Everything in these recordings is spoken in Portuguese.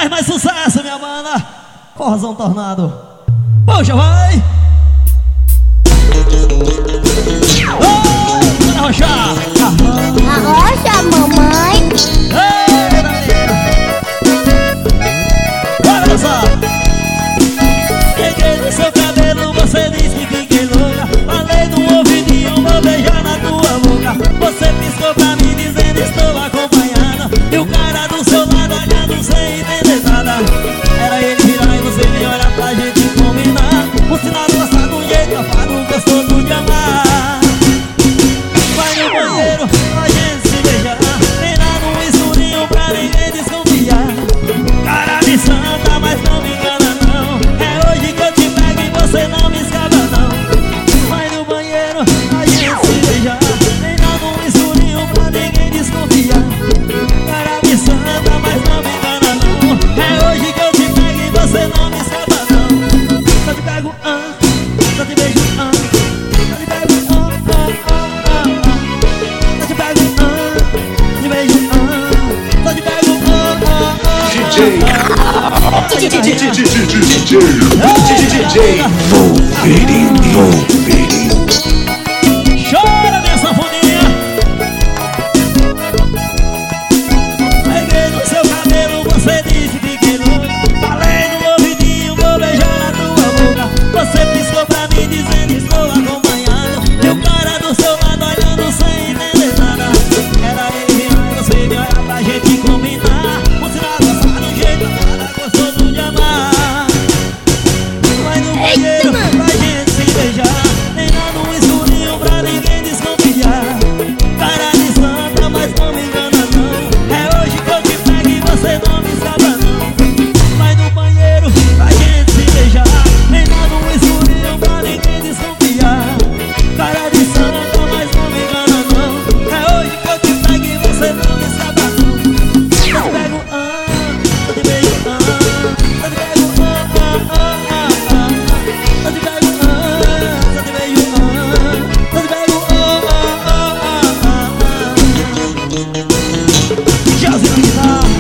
Faz mais sucesso, minha banda. Forrozão Tornado. Puxa, vai. Oi, bora arrochar. Arrocha, mamãe. Ei, bora dançar. Peguei no seu cabelo, você disse que fiquei louca. Falei no ouvidinho, vou beijar na tua boca. Você piscou pra mim dizendo estou acompanhando. E o cara do seu lado olhando sem entender nada. Era ele virar e você me olhar pra gente combinar. O sinal gostar do jeito, safado, gostoso de amar. Vai no banheiro, a gente se beijar. Treinar no escurinho pra ninguém desconfiar. Cara de santa, mas não me engana não. É hoje que eu te pego e você não me escapa não. Vai no banheiro, a gente se beijar. Treinar no escurinho pra ninguém desconfiar. Cara de santa, mas não me engana não. É hoje que eu te pego e você não me escapa não. Só te pego, só te beijo, só te pego, só te pego, te beijo, só te pego, DJ Wolverine. Chora minha sanfoninha. Peguei no seu cabelo, você disse fiquei louco. Falei no ouvidinho, vou beijar na tua boca. Você piscou pra mim dizendo estou acompanhando. E o cara do seu lado olhando sem entender nada. Era ele virar e você me olhar pra gente combinar. O sinal gostar do jeito, nada gostoso de amar. Vai no banheiro, pra gente se beijar. Treinar no escurinho pra ninguém desconfiar. Cara de santa, mas não me engana não. É hoje que eu te pego e você não me escapa não. Vai no banheiro, pra gente se beijar. Treinar no escurinho pra ninguém desconfiar. Cara de santa, mas não me engana não. É hoje que eu te pego e você não me escapa não. Eu te pego, eu te beijo, eu te pego, eu te pego, eu te beijo, eu te pego, Jazinho na guitarra.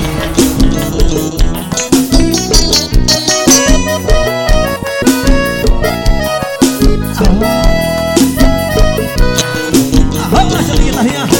Vamos lá, guitarrinha.